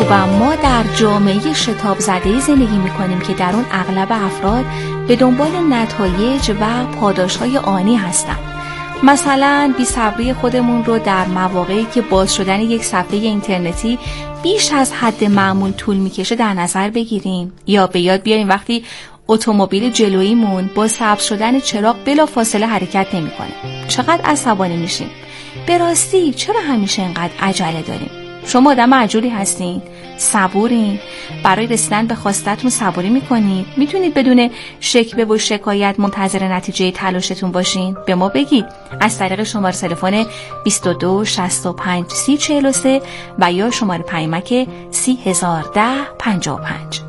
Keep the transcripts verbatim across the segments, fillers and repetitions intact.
خوبم، ما در جامعه شتاب زده‌ای زندگی می‌کنیم که در اون اغلب افراد به دنبال نتایج و پاداش‌های آنی هستند. مثلا بی‌صبری خودمون رو در مواقعی که باز شدن یک صفحه اینترنتی بیش از حد معمول طول می‌کشه در نظر بگیریم، یا به یاد بیاریم وقتی اتومبیل جلوییمون با سبز شدن چراغ بلافاصله حرکت نمی‌کنه چقدر عصبانی میشیم. به راستی چرا همیشه اینقدر عجله داریم؟ شما آدم عجولی هستین؟ صبورین؟ برای رسیدن به خواستتون صبوری میکنید؟ میتونید بدون شکوه و شکایت منتظر نتیجه تلاشتون باشین؟ به ما بگید از طریق شماره تلفن بیست و دو شصت و پنج سی چهل و سه و یا شماره پیامک سی هزار و ده پنجاه و پنج.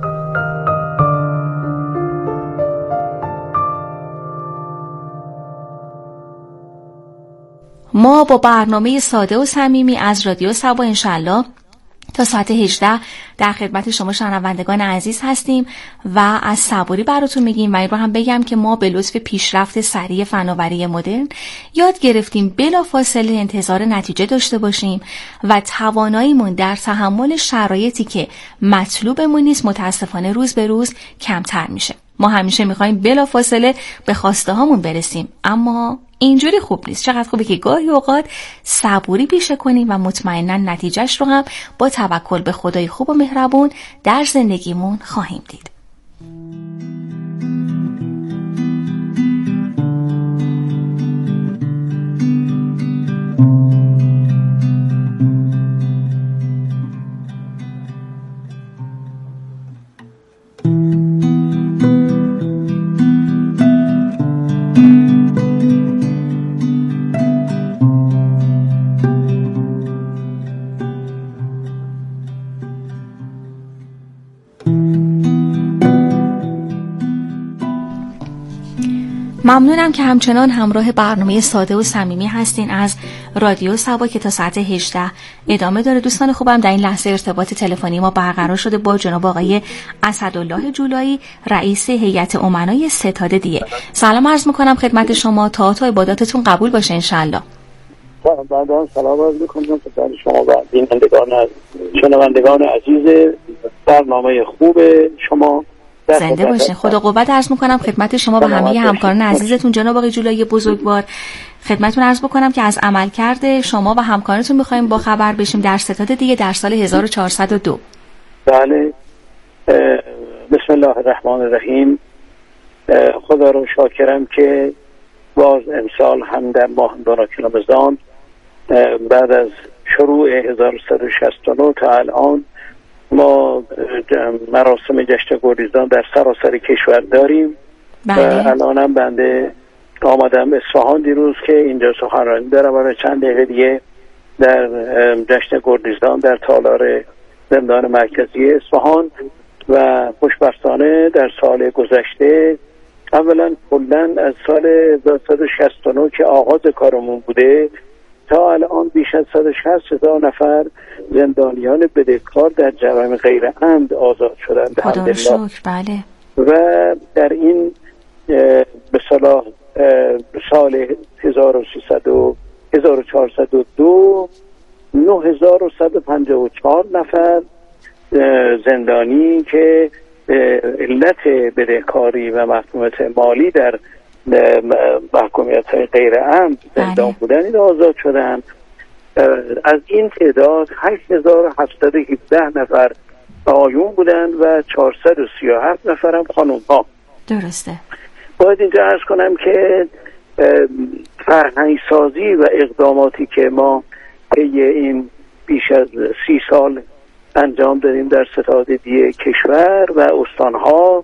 ما با برنامه ساده و صمیمی از رادیو صبا انشالله تا ساعت هجده در خدمت شما شنوندگان عزیز هستیم و از صبوری براتون میگیم. و این رو هم بگم که ما به لطف پیشرفت سریع فناوری مدرن یاد گرفتیم بلافاصله انتظار نتیجه داشته باشیم و تواناییمون در تحمل شرایطی که مطلوبمون نیست متاسفانه روز به روز کمتر میشه. ما همیشه میخوایم بلافاصله به خواسته هامون برسیم، اما اینجوری خوب نیست. چقدر خوبه که گاهی اوقات صبوری پیشه کنیم و مطمئنا نتیجهش رو هم با توکل به خدای خوب و مهربون در زندگیمون خواهیم دید. ممنونم که همچنان همراه برنامه ساده و صمیمی هستین از رادیو صبا که تا ساعت هجده ادامه داره. دوستان خوبم، در این لحظه ارتباط تلفنی ما برقرار شده با جناب آقای اسدالله جولایی، رئیس هیئت امنای ستاد دیه. سلام عرض میکنم خدمت شما، تا تا عباداتتون قبول باشه انشالله. سلام سلام عرض میکنم خدمت شما و بینندگان شنوندگان عزیز برنامه خوب شما. زنده باشین. خدا قوت عرض میکنم خدمت شما و همه همکاران عزیزتون. جناب آقای جولایی بزرگوار، خدمتتون عرض بکنم که از عملکرد شما و همکارانتون میخوایم با خبر بشیم در ستاد دیگه در سال هزار و چهارصد و دو. بله، بسم الله الرحمن الرحیم. خدا رو شاکرم که باز امسال هم در ماه مبارک رمضان بعد از شروع هزار و سیصد و شصت و نه تا الان ما مراسم جشن گریزان در سراسر کشور داریم. بله. و الانم بنده آمدم اصفهان دیروز که اینجا سخنرانی دارم و چند دقیقه دیگه در جشن گریزان در تالار زندان مرکزی اصفهان. و خوشبختانه در سال گذشته اولا کلا از سال هزار و سیصد و شصت و نه که آغاز کارمون بوده تا الان بیش از صد و شصت هزار نفر زندانیان بدهکار در جرایم غیر عمد آزاد شدند. خدا رو شکر. بله. و در این به صلاح سال هزار و سیصد و هزار و چهارصد و دو نه هزار و صد و پنجاه و چهار نفر زندانی که علت بدهکاری و محکومیت مالی در محکومیت های غیر عمد زندان بودن این آزاد شدند. از این تعداد هشت هزار و هفتصد و هفده نفر آقایون بودند و چهارصد و سی و هفت نفر هم خانم ها. درسته. باید اینجا عرض کنم که فرهنگ سازی و اقداماتی که ما طی این بیش از سی سال انجام دادیم در ستاد دیه کشور و استانها،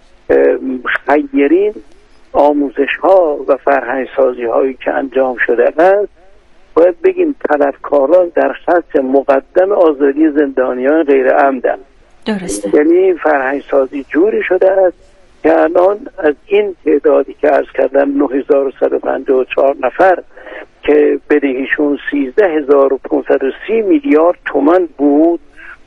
خیرین آموزش ها و فرهنگ سازی هایی که انجام شده است، باید بگیم طلبکاران در خط مقدم آزادی زندانیان غیر عمدن. درسته. یعنی فرهنگ سازی جوری شده است که الان از این تعدادی که عرض کردم نه هزار و صد و پنجاه و چهار نفر که بدهیشون سیزده هزار و پانصد و سی میلیارد تومان بود،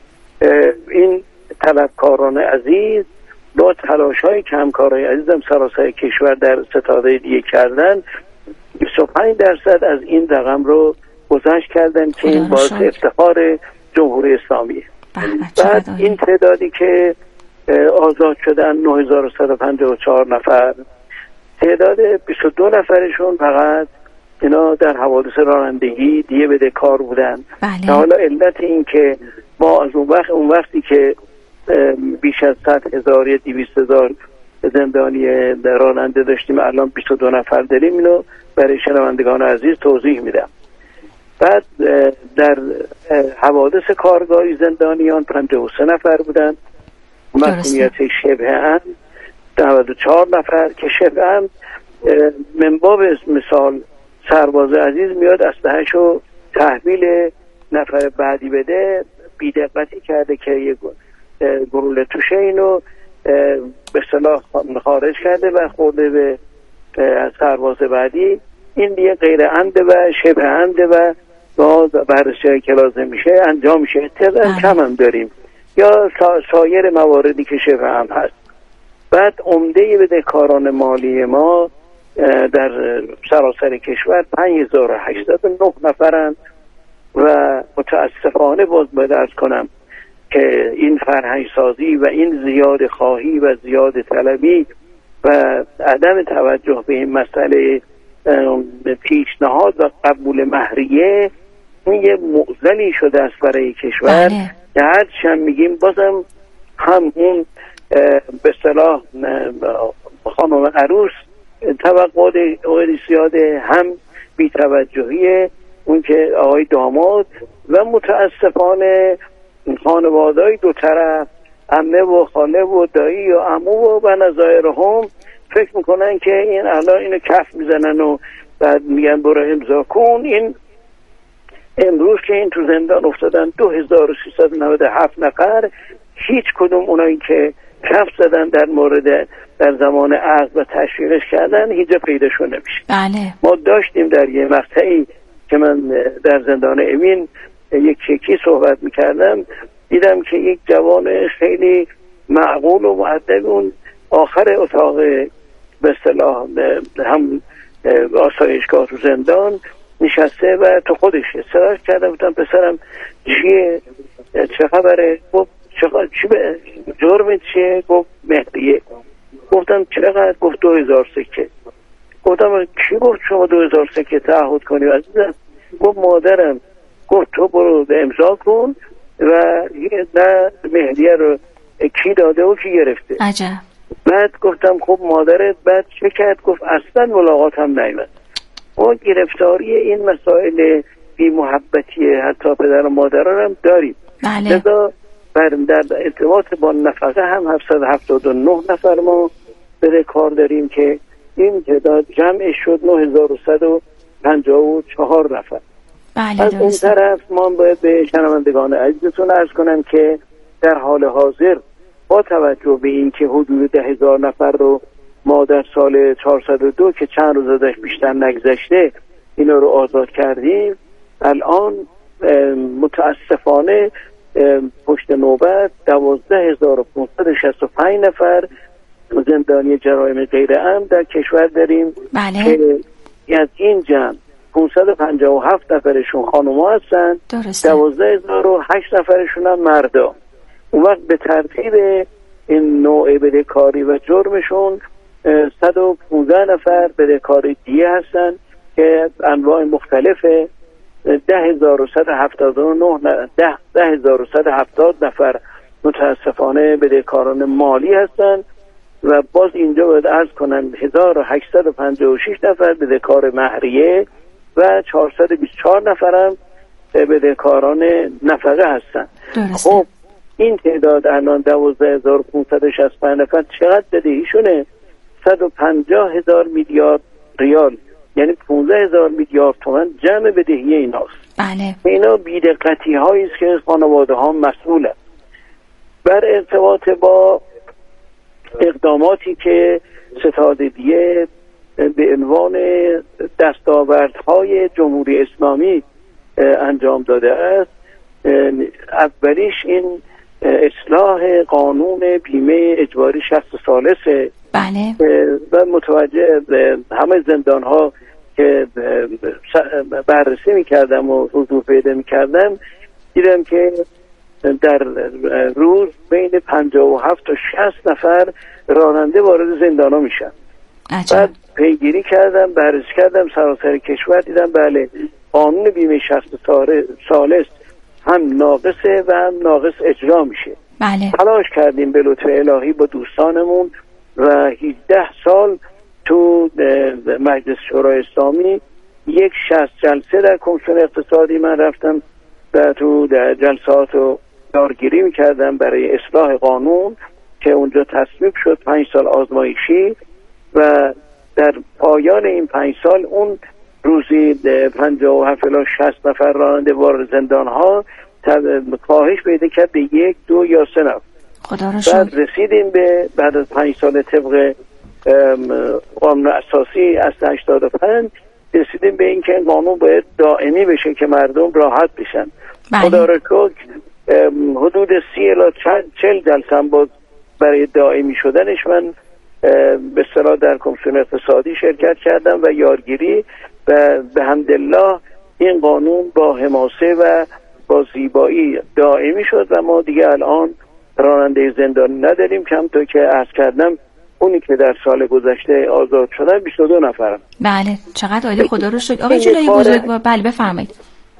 این طلبکاران عزیز با تلاش‌های که همکارای عزیزم سراسر کشور در ستاده دیگه کردن بیست و پنج درصد از این رقم رو گذشت کردن که این باعث افتخار جمهوری اسلامیه. بعد این تعدادی که آزاد شدن نه هزار و صد و پنجاه و چهار نفر، تعداد بیست و دو نفرشون فقط اینا در حوادث رانندگی دیگه بدهکار بودن. بله. حالا علت این که ما از اون وقت اون وقتی که بیش از صد هزار یا دویست هزار زندانی راننده داشتیم الان بیست و دو نفر داریم، اینو برای شنوندگان عزیز توضیح میدم. بعد در حوادث کارگاهی زندانیان پنجاه و سه نفر بودن، مسئولیت شبه امن نود و چهار نفر که شبه امن من باب مثال سرباز عزیز میاد اسلحه‌شو تحویل نفر بعدی بده، بی‌دقتی کرده که یه گلوله توشه اینو به اصطلاح خارج کرده و خورده به سرباز بعدی، این دیگه غیر عمده و شبه عمده و با بررسی که لازم میشه انجام میشه. تعداد کم هم داریم یا سا سایر مواردی که شبه هم هست. بعد عمده بدهکاران مالی ما در سراسر کشور پنج هزار و هشتصد و نه نفرند و متاسفانه باز باید عرض کنم که این فرهنگ سازی و این زیاد خواهی و زیاد طلبی و عدم توجه به این مسئله پیشنهاد و قبول مهریه این یه معضلی شده است برای کشور که هرچی هم میگیم بازم هم اون به اصطلاح خانم عروس توقعات زیاده، هم بی‌توجهی اون که آقای داماد و متاسفانه خانواده‌های دو طرف عمه و خاله و دایی و عمو و نظایرهم فکر میکنن که این الان اینو کف میزنن و بعد میگن برو امضا کن. این امروز که این تو زندان افتادن دو هزار و سیصد و نود و هفت نفر، هیچ کدوم اونایی که کف زدن در مورد در زمان عقد و تشویقش کردن هیچ جا پیداشون نمیشه. بله. ما داشتیم در یه مقطعی که من در زندان امین یک چکی صحبت میکردم، دیدم که یک جوان خیلی معقول و مؤدب اون آخر اتاق به اصطلاح هم آسایشگاه تو زندان نشسته و تو خودش سراش کردم، گفتم پسرم چیه چه خبره؟ گفت چی به جرم چیه؟ گفت مهریه. گفتم چقدر؟ گفت دو هزار سکه. گفتم کی گفت شما دو هزار سکه تعهد کنی عزیزم؟ گفت مادرم. گفت تو برو به امضا کن و نه مهریه رو کی داده و کی گرفته. عجب. بعد گفتم خب مادرت بعد چه کرد؟ گفت اصلا ملاقات هم نیامد. ما گرفتاری این مسائل بی محبتی حتی پدر و مادران هم داریم. بله. لذا در ارتباط با نفقه هم هفتصد و هفتاد و نه نفر ما بده کار داریم که این تعداد جمعش شد نه هزار و صد و پنجاه و چهار نفر. بله از اون طرف ما باید به شنوندگان عزیزتون عرض کنم که در حال حاضر با توجه به این که حدود ده هزار نفر رو ما در سال چهارصد و دو که چند روز ازش بیشتر نگذشته اینا رو آزاد کردیم، الان متاسفانه پشت نوبت دوازده هزار و پانصد و شصت و پنج نفر زندانی جرایم غیر عمد در کشور داریم. بله. که از این جمع پانصد و پنجاه و هفت نفرشون خانوما هستن، دوازده هزار و هشت نفرشون هم مردا. اون وقت به ترتیب این نوع بدهکاری و جرمشون صد و پانزده نفر بدهکار دیگه هستن که انواع مختلفه. ده هزار و صد و هفتاد و نه ده ده هزار و صد و هفتاد نفر متاسفانه بدهکاران مالی هستن و باز اینجا باید عرض کنم هزار و هشتصد و پنجاه و شش نفر بدهکار مهریه و چهارصد و بیست و چهار نفرم بدهکاران نفقه هستن. خب این تعداد الان دوازده هزار و پانصد و شصت و پنج نفر چقدر بدهیشونه؟ صد و پنجاه هزار میلیارد ریال، یعنی پانزده هزار میلیارد تومان جمع بدهی ایناست. بله. اینا بی‌دقتی هایی است که خانواده ها مسئولن. بر ارتباط با اقداماتی که ستادگی به عنوان دستاوردهای جمهوری اسلامی انجام داده است، اولیش این اصلاح قانون بیمه اجباری شخص ثالثه. بله. و متوجه همه زندان ها که بررسی میکردم و حضور پیدا میکردم دیدم که در روز بین پنجاه و هفت تا شصت نفر راننده وارد زندان ها میشن. بعد پیگیری کردم، بررسی کردم سراسر کشور، دیدم بله قانون بیمه شصت ساله است، هم ناقصه و هم ناقص اجرا میشه. بله. تلاش کردیم به لطف الهی با دوستانمون و هجده سال تو مجلس شورای اسلامی یک شصت جلسه در کمیسیون اقتصادی من رفتم و تو جلسات رو یارگیری میکردم برای اصلاح قانون که اونجا تصویب شد پنج سال آزمایشی و در پایان این پنج سال اون روزی پنجاه و هفت الی شصت نفر راننده وارد زندان ها کاهش پیدا کرد به یک دو یا سه نفر. خدا رو شکر. بعد رسیدیم به بعد از پنج سال طبق قانون اساسی از هشتاد و پنج رسیدیم به این که این قانون باید دائمی بشه که مردم راحت بشن. خدا رو شکر حدود سی الی چهل جلسه هم باز برای دائمی شدنش من به اصطلاح در کمیسیون اقتصادی شرکت کردم و یارگیری و به حمدالله این قانون با حماسه و با زیبایی دائمی شد و ما دیگه الان راننده زندانی نداریم. کم تا که عرض کردم اونی که در سال گذشته آزاد شدن بیست و دو نفرم. بله چقدر عالی، خدا رو شکر. آقای جلایی بزرگ با... بله بفرمایید.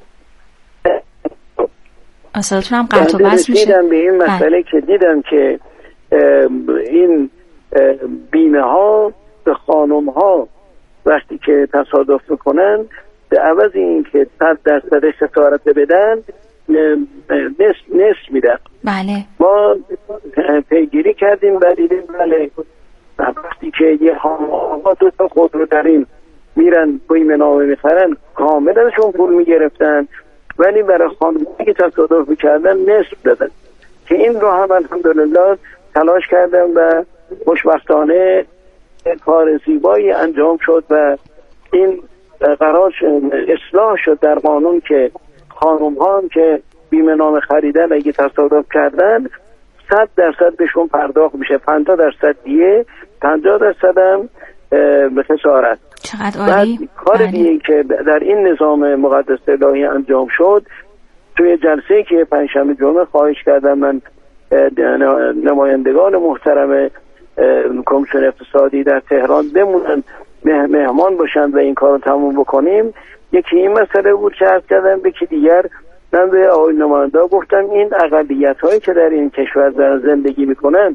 اصلاًتون هم قطع و بس میشه. دیدم به این مسئله بله. که دیدم که این بیمه ها به خانم ها وقتی که تصادف میکنن به عوض این که صد درصد خسارت بدن نصف نصف میدن. بله. ما پیگیری کردیم و دیدیم بله وقتی که یه آقا دو تا خودرو داریم میرن بیمه نامه میخرن کاملشون پول میگرفتن ولی برای خانم‌هایی که تصادف میکردن نصف دادن که این رو هم الحمدلله تلاش کردم و خوشبختانه کار زیبایی انجام شد و این قرار اصلاح شد در قانون که خانم ها هم که بیمه نامه خریدن اگه تصادف کردن صد درصد بهشون پرداخت میشه، پنجاه درصد دیه، پنجاه درصد هم به خسارت. چقدر عالی. کار دیگه که در این نظام مقدس الهی انجام شد توی جلسه که پنجشنبه جمعه خواهش کردم من نمایندگان محترم کمیسیون اقتصادی در تهران بمونن مهمان باشند و این کار رو تموم بکنیم. یکی این مسئله بود که عرض کردم، به که دیگر من به آقای نماینده گفتم این اقلیت هایی که در این کشور در زندگی میکنن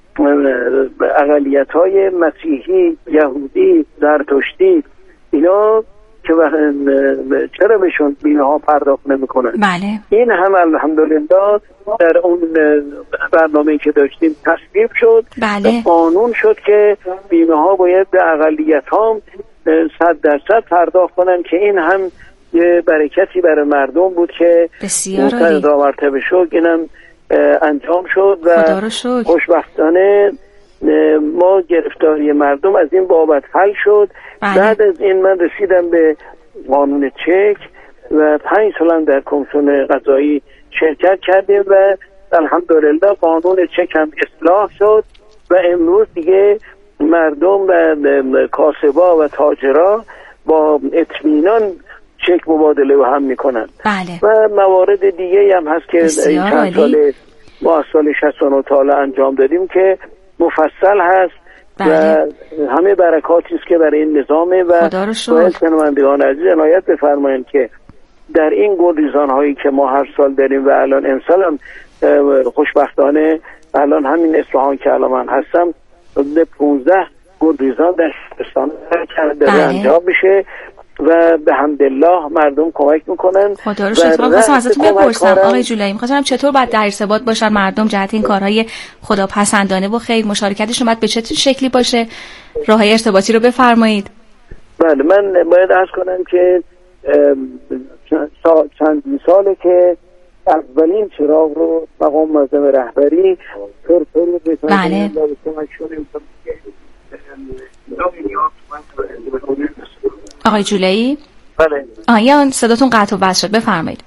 اقلیت های مسیحی، یهودی، زرتشتی اینا که چرا بهشون بیمه ها پرداخت نمیکنن؟ بله. این هم الحمدلله در اون برنامه‌ای که داشتیم تصویب شد. بله. قانون شد که بیمه ها باید به اقلیت ها صد درصد پرداخت کنن که این هم یه برکتی برای مردم بود که بسیار عالی مرتبه شد. اینم انجام شد و خوشبختانه ما گرفتاری مردم از این بابت حل شد. بله. بعد از این من رسیدم به قانون چک و پنج سالم در کمیسیون قضایی شرکت کردیم و الحمدلله قانون چک هم اصلاح شد و امروز دیگه مردم و کاسبا و تاجرا با اطمینان چک مبادله و هم میکنن. بله. و موارد دیگه هم هست که این چند سال ما از سال شصت و نه تا انجام دادیم که مفصل هست. بله. و همه برکاتی است که برای این نظامه و باید شنوندگان عزیز عنایت بفرمایید که در این گلریزان هایی که ما هر سال داریم و الان امسال هم خوشبختانه الان همین اصفهان که الان من هستم پونزده گلریزان در شهرستان داره انجام میشه و به حمدالله مردم کمک میکنن. خدا رو شکر. من خواستم ازتون بپرسم آقای جولایی، می‌خواستم چطور باید در ارتباط باشن مردم جهت این کارهای خداپسندانه و خیر مشارکتشون باید به چه شکلی باشه؟ راههای ارتباطی رو بفرمایید. بله من باید عرض کنم که چند ساله که اولین چراغ رو مقام معظم رهبری پر پر بله. آقای جولایی؟ بله. آیان صداتون قطع و وصل شد، بفرمایید.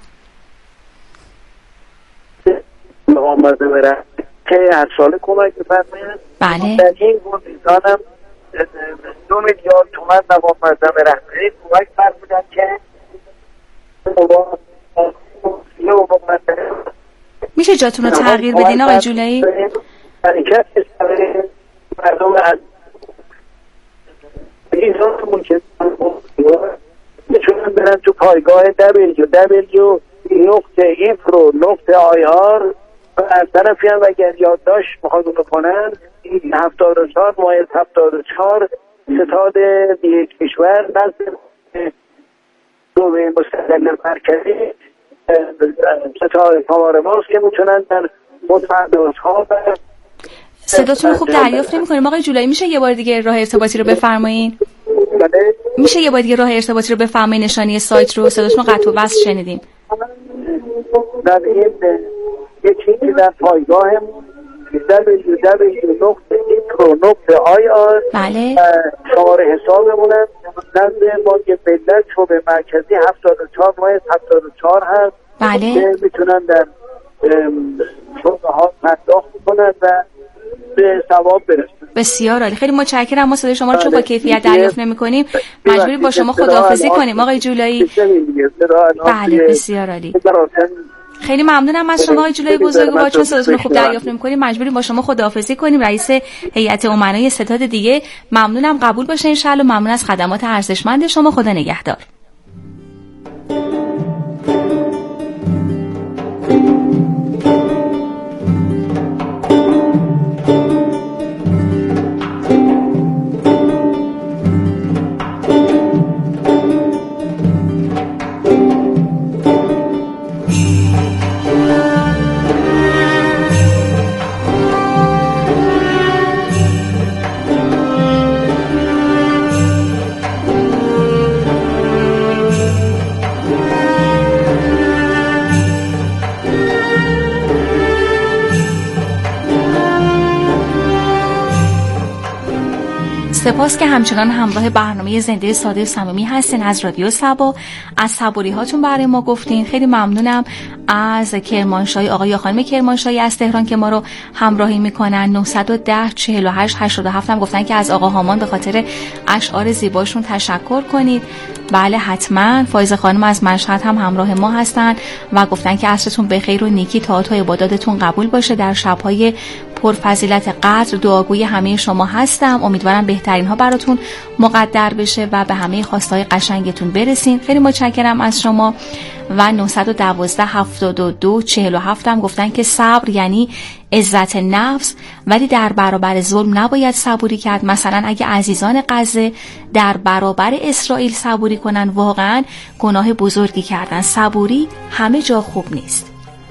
مقام معظم رهبری که هر ساله کمک می‌فرمایند. بله. در این گلریزانم دو میلیارد تومان مقام معظم رهبری کمک فرمودن که میشه جاتون رو تغییر بدین آقای جولایی؟ حرکت مردم از این ممکن میتونن برن تو پایگاه دبلیو دبلیو نقطه ایفرو نقطه آی آر و از طرفی هم اگر یادداشت میخواد رو کنن این هفتاد و چهار مایز هفتاد و چهار ستاد یک کشور نزد دومه مستقل مرکزی ستاد کامار ماست که میتونن در متفردات ها و صداتون خوب دریافت نمی‌کنیم آقای جولایی. میشه یه بار دیگه راه ارتباطی رو بفرمایین؟ بله میشه یه بار دیگه راه ارتباطی رو بفرمایین؟ نشانی سایت رو صداتون قطع و وصل شنیدیم. در این یکی در پایگاهمون دبلیو دبلیو نقطه ایفرو نقطه آی آر بله شماره حسابمون نزد بانک ملت شعبه مرکزی هفتاد و چهار مایز هفتاد و چهار هست. بله میتونن در شعبه ها پرداخت کنن و به ثواب برسن. بسیار عالی، خیلی متشکرم. ما صدای شما رو چون با کیفیت دریافت نمی‌کنیم مجبوری با شما خداحافظی کنیم آقای جولایی. بله بسیار عالی، خیلی ممنونم از شما آقای جولایی بزرگوار. چون صداتون خوب دریافت نمی‌کنیم مجبوریم با شما خداحافظی کنیم. رئیس هیئت امنای ستاد دیگه ممنونم، قبول باشه ان شاء الله. ممنون از خدمات ارزشمند شما. خدا نگهدار. سپاس که همچنان همراه برنامه زنده ساده و صمیمی هستین از رادیو صبا. از صبوری هاتون برای ما گفتین. خیلی ممنونم از کرمانشاهی آقای یا خانم کرمانشاهی از تهران که ما رو همراهی میکنن. نه یک صفر چهل و هشت هشتاد و هفت هم گفتن که از آقا هامان به خاطر اشعار زیباشون تشکر کنید. بله حتما. فایزه خانم از مشهد هم همراه ما هستن و گفتن که عصرتون بخیر و نیکی، طاعات و عباداتتون قبول باشه. در شب‌های پرفضیلت قدر دعاگوی همه شما هستم. امیدوارم بهترین ها براتون مقدر بشه و به همه خواستهای قشنگتون برسین. خیلی متشکرم از شما. و نه یک دو هفتاد و دو چهل و هفت هم گفتن که صبر یعنی عزت نفس، ولی در برابر ظلم نباید صبوری کرد. مثلا اگه عزیزان غزه در برابر اسرائیل صبوری کنن واقعا گناه بزرگی کردن. صبوری همه جا خوب نیست.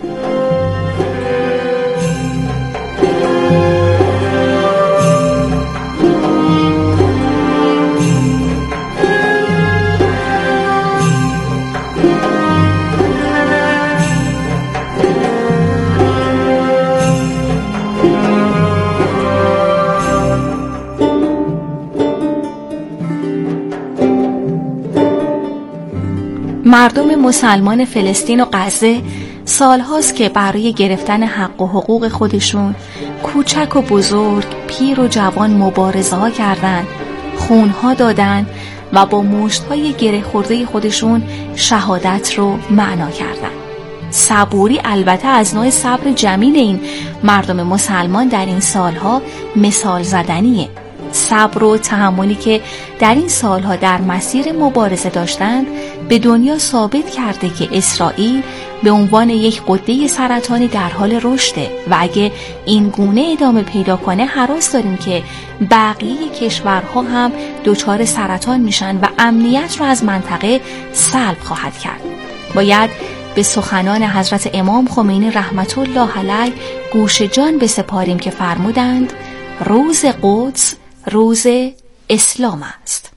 مردم مسلمان فلسطین و غزه سالهاست که برای گرفتن حق و حقوق خودشون کوچک و بزرگ، پیر و جوان مبارزه ها کردن، خون ها دادن و با مشت های گره خورده خودشون شهادت رو معنا کردن. صبوری البته از نوع صبر جمیل این مردم مسلمان در این سالها مثال زدنیه. صبر و تحملی که در این سالها در مسیر مبارزه داشتند به دنیا ثابت کرده که اسرائیل به عنوان یک غده سرطانی در حال رشده و اگه این گونه ادامه پیدا کنه هراس داریم که بقیه کشورها هم دچار سرطان میشن و امنیت رو از منطقه سلب خواهد کرد. باید به سخنان حضرت امام خمینی رحمت الله علیه گوش جان بسپاریم که فرمودند روز قدس روز اسلام است.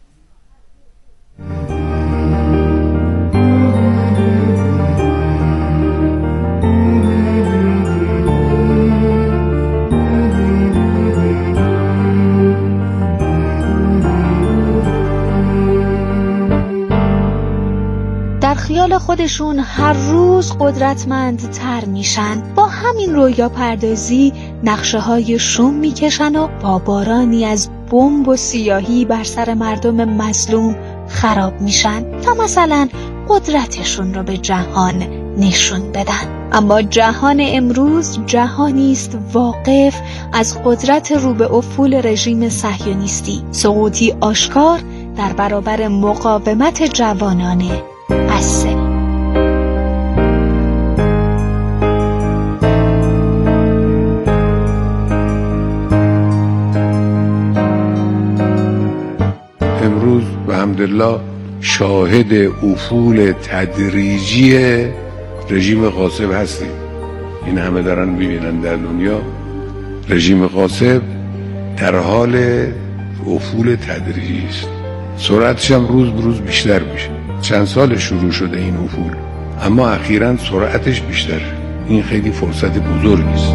در خیال خودشون هر روز قدرتمندتر میشن. با همین رویا پردازی نقشه های شوم میکشن و با بارانی از بمب و سیاهی بر سر مردم مظلوم خراب میشن تا مثلا قدرتشون رو به جهان نشون بدن. اما جهان امروز جهانی است واقف از قدرت رو به افول رژیم صهیونیستی، سقوطی آشکار در برابر مقاومت جوانان غزه. امروز به حمدالله شاهد افول تدریجی رژیم غاصب هستیم. این همه دارن میبینن در دنیا رژیم غاصب در حال افول تدریجی است. سرعتش هم روز به روز بیشتر میشه. چند سال شروع شده این افول، اما اخیراً سرعتش بیشتر. این خیلی فرصت بزرگی است.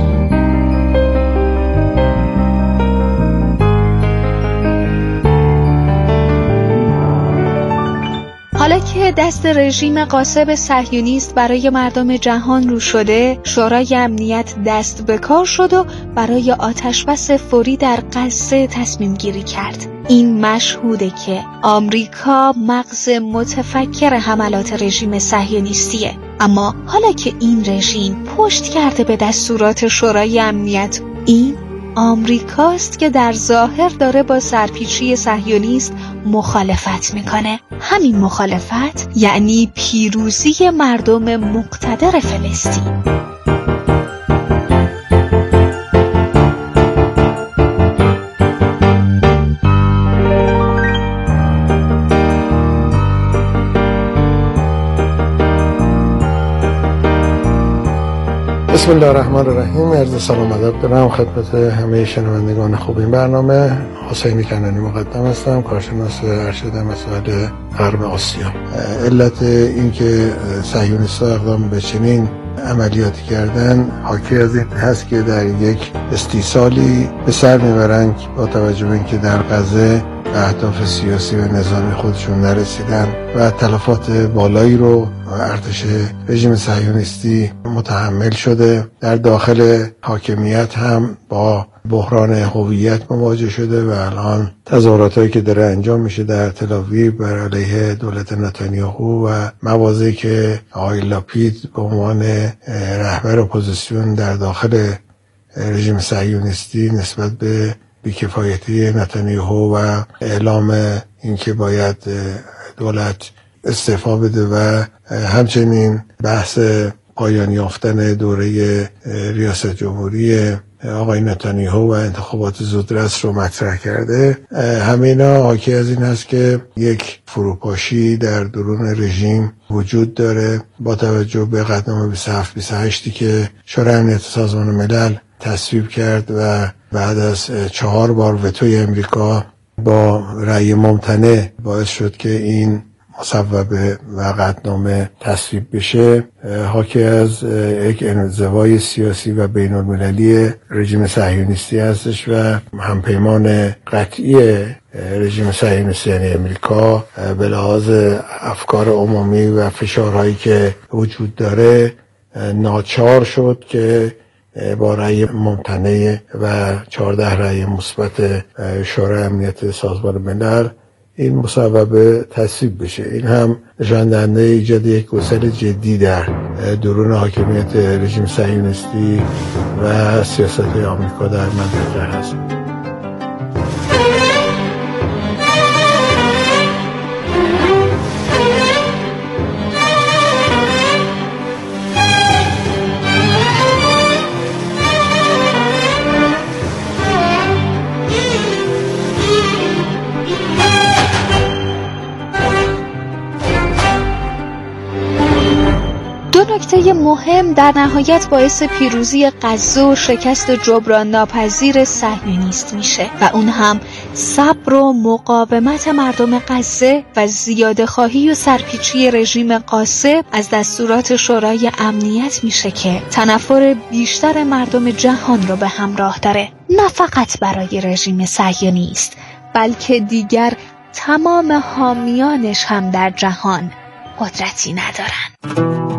حالا که دست رژیم غاصب صهیونیست برای مردم جهان رو شده، شورای امنیت دست به کار شد و برای آتشبس فوری در غزه تصمیم گیری کرد. این مشهوده که آمریکا مغز متفکر حملات رژیم صهیونیستیه. اما حالا که این رژیم پشت کرده به دستورات شورای امنیت، این آمریکاست که در ظاهر داره با سرپیچی صهیونیست مخالفت میکنه. همین مخالفت یعنی پیروزی مردم مقتدر فلسطین. بسم الله الرحمن الرحیم. عرض سلام ادب دارم خدمت همه شنوندگان خوب این برنامه. حسینی کنانی مقدم هستم، کارشناس ارشد مسائل غرب آسیا. علت این که صهیونیست‌ها اقدام به چنین عملیاتی کردن حاکی از این هست که در یک استیصالی به سر میبرن با توجه به اینکه در غزه به اهداف سیاسی و نظامی خودشون نرسیدن و تلفات بالایی رو ارتش رژیم صهیونیستی متحمل شده. در داخل حاکمیت هم با بحران هویت مواجه شده و الان تظاهراتایی که داره انجام میشه در تل‌آویو بر علیه دولت نتانیاهو و مواضعی که آقای لاپید به عنوان رهبر اپوزیسیون در داخل رژیم صهیونیستی نسبت به بیکفایتی نتانیاهو و اعلام اینکه باید دولت استعفا بده و همچنین بحث پایان یافتن دوره ریاست جمهوری آقای نتانیاهو و انتخابات زودرس رو مطرح کرده. همه اینا حاکی از این هست که یک فروپاشی در درون رژیم وجود داره با توجه به قطعنامه بیست و هفت بیست و هشت که شورای امنیت سازمان ملل تصویب کرد و بعد از چهار بار وتوی امریکا با رأی ممتنع باعث شد که این مصوبه و قطعنامه تصویب بشه. حاکی از یک انزوای سیاسی و بین المللی رژیم صهیونیستی هستش و همپیمان قطعی رژیم صهیونیستی یعنی امریکا به لحاظ افکار عمومی و فشارهایی که وجود داره ناچار شد که با رأی ممتنع و چهارده رأی مثبت شورای امنیت سازمان ملل این مصوبه تصویب بشه. این هم نشان دهنده ایجاد یک گسیل جدی در درون حاکمیت رژیم صهیونیستی و سیاست آمریکا در منطقه هست. نکته مهم در نهایت باعث پیروزی غزه و شکست جبران ناپذیر صهیونیست میشه و اون هم صبر و مقاومت مردم غزه و زیاده خواهی و سرپیچی رژیم غاصب از دستورات شورای امنیت میشه که تنفر بیشتر مردم جهان رو به همراه داره. نه فقط برای رژیم صهیونیست بلکه دیگر تمام حامیانش هم در جهان قدرتی ندارن.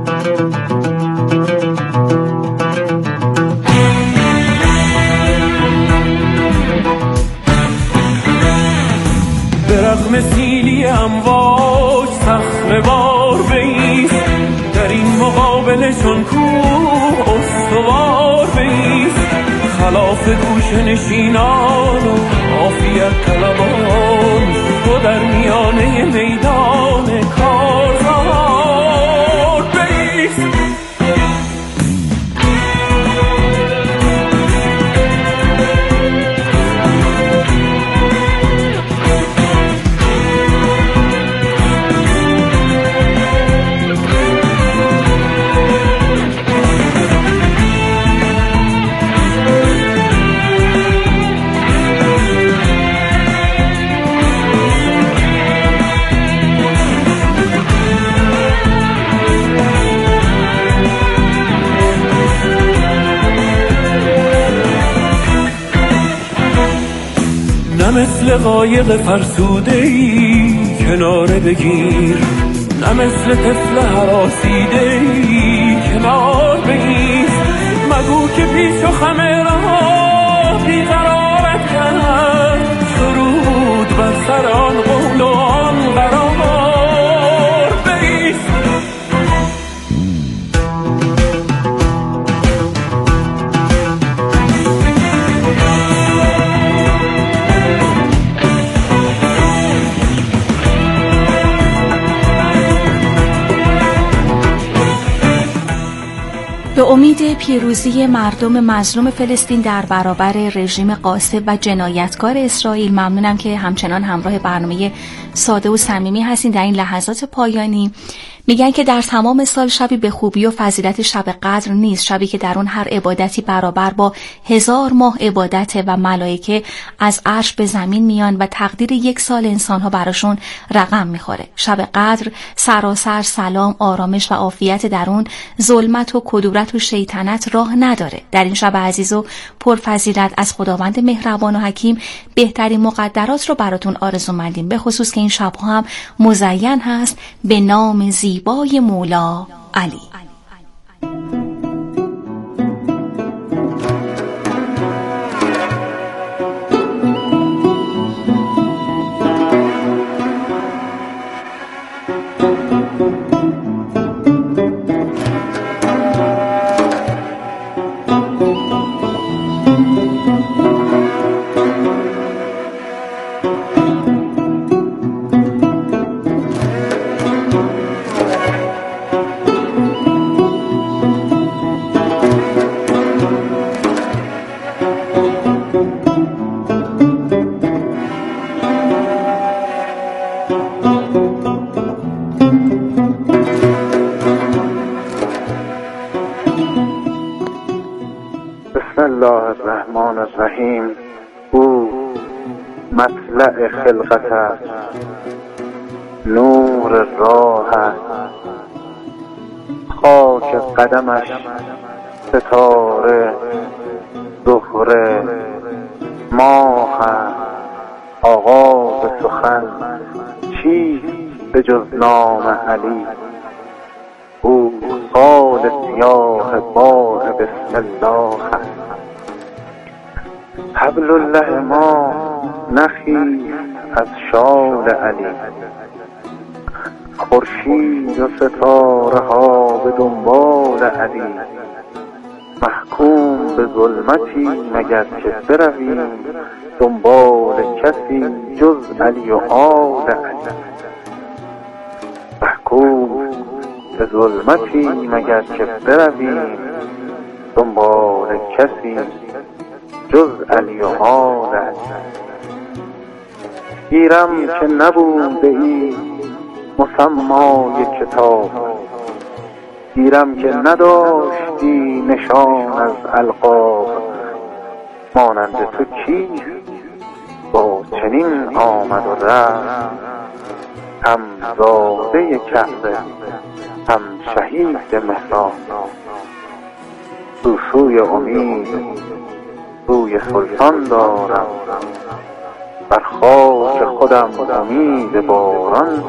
به رغم سیلی امواج صخره وار بایست، در این مقابل قابلشون کو استوار بیست، خلاف گوش نشینان و عافیت طلبان، تو در میانه میدان کارزار بیست. نه مثل قایق فرسوده‌ای کناره بگیر، نه مثل طفل هراسیده‌ای کنار بگیر. مگو که پیش و خم راه بیقرارت کرد، سرود بر سر آن قول و آن قرار بیست. به امید پیروزی مردم مظلوم فلسطین در برابر رژیم غاصب و جنایتکار اسرائیل، ممنونم که همچنان همراه برنامه ساده و صمیمی هستین. در این لحظات پایانی میگن که در تمام سال شبی به خوبی و فضیلت شب قدر نیست، شبی که در اون هر عبادتی برابر با هزار ماه عبادت و ملائکه از عرش به زمین میان و تقدیر یک سال انسانها براشون رقم میخوره. شب قدر سراسر سلام، آرامش و عافیت در اون ظلمت و کدورت و شیطنت راه نداره. در این شب عزیز و پرفضیلت از خداوند مهربان و حکیم بهترین مقدرات رو براتون آرزومندیم، به خصوص که این شبها هم مزین هست به نام زیبای مولا علی. بسم الله الرحمن الرحیم. او مطلع خلقت است، نور راه است، خاک قدمش ستاره زهره ماه است. آغاز سخن چیست به جز نام علی؟ او قال سیاه بار بسم الله است. حبل الله ما نخیز از شال علی، خورشید و ستاره ها به دنبال علی. محکوم به ظلمتی مگر که برویم، دنبال کسی جز علی و آل علی. محکوم به ظلمتی مگر که برویم، دنبال کسی جز علی و آل علی. گیرم که نبوده ای مسمای کتاب، گیرم که نداشتی نشان از القاب. مانند تو کیست با چنین آمد و رفت، هم زاده کعبه هم شهید مهران. تو سوی امید روی سلطان دارم، بر خاک خودم امید باران